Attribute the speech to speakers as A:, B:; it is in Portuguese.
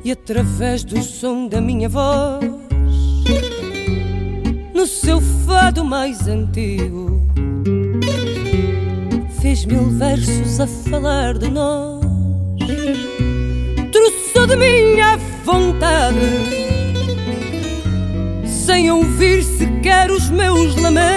A: E através do som da minha voz, no seu fado mais antigo, fez 1000 versos a falar de nós. Trouxe de minha vontade, sem ouvir sequer os meus lamentos.